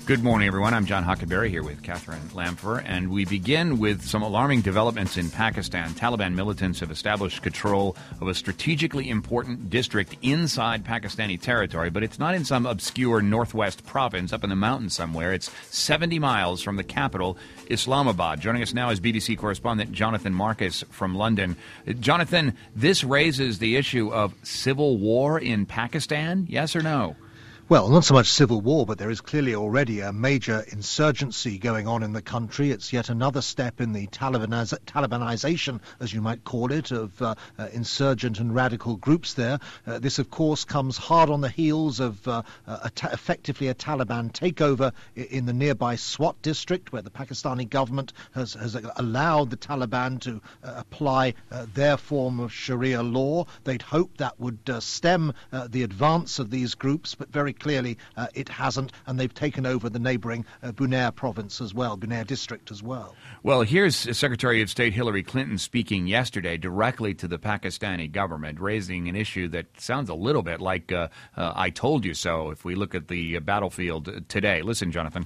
Good morning, everyone. I'm John Huckleberry here with Catherine Lamfer, and we begin with some alarming developments in Pakistan. Taliban militants have established control of a strategically important district inside Pakistani territory, but it's not in some obscure northwest province up in the mountains somewhere. It's 70 miles from the capital, Islamabad. Joining us now is BBC correspondent Jonathan Marcus from London. Jonathan, this raises the issue of civil war in Pakistan, yes or no? Well, not so much civil war, but there is clearly already a major insurgency going on in the country. It's yet another step in the Talibanization, as you might call it, of insurgent and radical groups there. This, of course, comes hard on the heels of effectively a Taliban takeover in the nearby Swat district, where the Pakistani government has allowed the Taliban to apply their form of Sharia law. They'd hoped that would stem the advance of these groups, but very clearly it hasn't, and they've taken over the neighbouring Buner province as well, Buner district as well. Well, here's Secretary of State Hillary Clinton speaking yesterday directly to the Pakistani government, raising an issue that sounds a little bit like I told you so if we look at the battlefield today. Listen, Jonathan.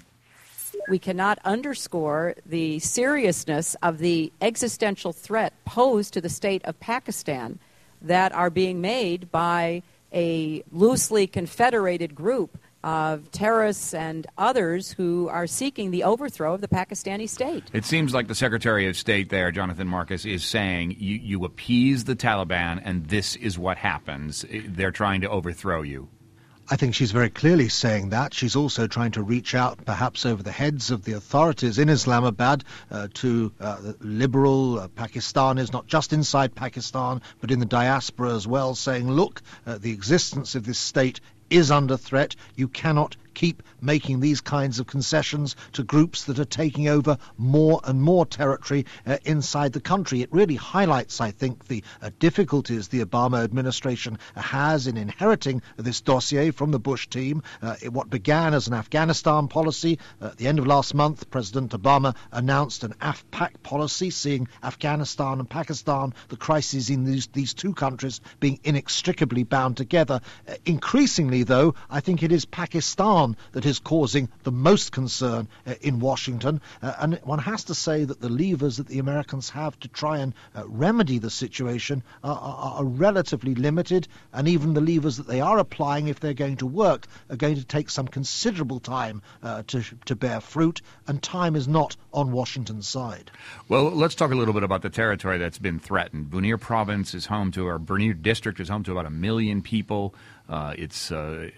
We cannot underscore the seriousness of the existential threat posed to the state of Pakistan that are being made by a loosely confederated group of terrorists and others who are seeking the overthrow of the Pakistani state. It seems like the Secretary of State there, Jonathan Marcus, is saying you appease the Taliban and this is what happens. They're trying to overthrow you. I think she's very clearly saying that. She's also trying to reach out, perhaps over the heads of the authorities in Islamabad, to liberal Pakistanis, not just inside Pakistan, but in the diaspora as well, saying, look, the existence of this state is under threat. You cannot keep making these kinds of concessions to groups that are taking over more and more territory inside the country. It really highlights, I think, the difficulties the Obama administration has in inheriting this dossier from the Bush team. What began as an Afghanistan policy, at the end of last month, President Obama announced an AfPak policy, seeing Afghanistan and Pakistan, the crises in these two countries, being inextricably bound together. Increasingly, though, I think it is Pakistan that is causing the most concern in Washington. And one has to say that the levers that the Americans have to try and remedy the situation are relatively limited, and even the levers that they are applying, if they're going to work, are going to take some considerable time to bear fruit, and time is not on Washington's side. Well, let's talk a little bit about the territory that's been threatened. Buner province is home to, or Buner district is home to about 1 million people. It's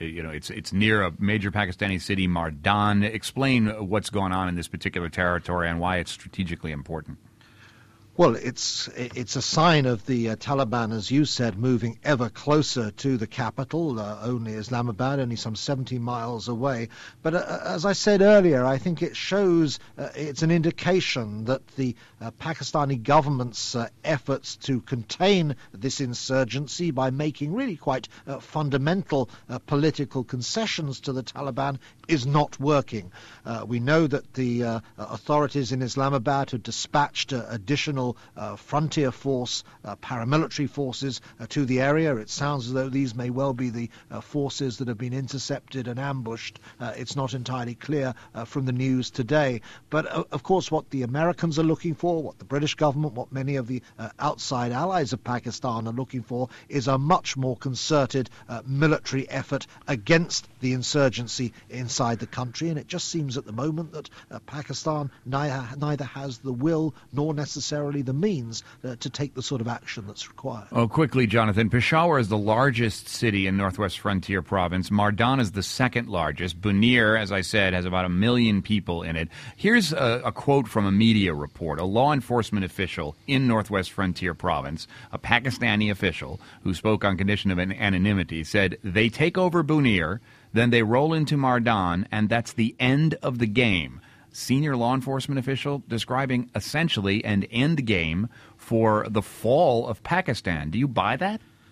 near a major Pakistani city, Mardan. Explain what's going on in this particular territory and why it's strategically important. Well, it's a sign of the Taliban, as you said, moving ever closer to the capital, only Islamabad, only some 70 miles away. But as I said earlier, I think it shows, it's an indication that the Pakistani government's efforts to contain this insurgency by making really quite fundamental political concessions to the Taliban is not working. We know that the authorities in Islamabad have dispatched additional frontier force, paramilitary forces to the area. It sounds as though these may well be the forces that have been intercepted and ambushed. It's not entirely clear from the news today. But of course what the Americans are looking for, what the British government, what many of the outside allies of Pakistan are looking for, is a much more concerted military effort against the insurgency inside the country. And it just seems at the moment that Pakistan neither has the will nor necessarily the means to take the sort of action that's required. Oh, quickly, Jonathan. Peshawar is the largest city in Northwest Frontier Province. Mardan is the second largest. Buner, as I said, has about 1 million people in it. Here's a quote from a media report. A law enforcement official in Northwest Frontier Province, a Pakistani official who spoke on condition of anonymity, said, "They take over Buner, then they roll into Mardan, and that's the end of the game." Senior law enforcement official describing essentially an end game for the fall of Pakistan. Do you buy that?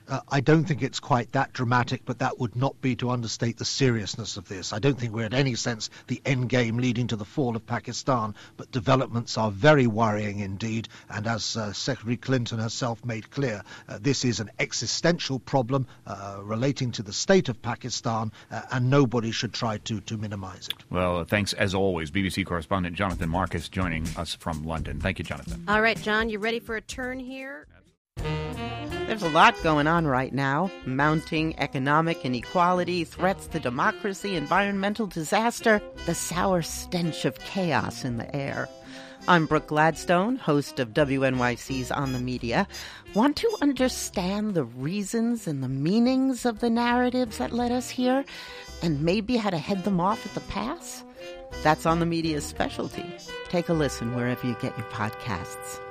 I don't think it's quite that dramatic, but that would not be to understate the seriousness of this. I don't think we're in any sense the end game leading to the fall of Pakistan, but developments are very worrying indeed. And as Secretary Clinton herself made clear, this is an existential problem relating to the state of Pakistan, and nobody should try to minimize it. Well, thanks as always, BBC correspondent Jonathan Marcus joining us from London. Thank you, Jonathan. All right, John, you ready for a turn here? There's a lot going on right now. Mounting economic inequality, threats to democracy, environmental disaster, the sour stench of chaos in the air. I'm Brooke Gladstone, host of WNYC's On the Media. Want to understand the reasons and the meanings of the narratives that led us here, and maybe how to head them off at the pass? That's On the Media's specialty. Take a listen wherever you get your podcasts.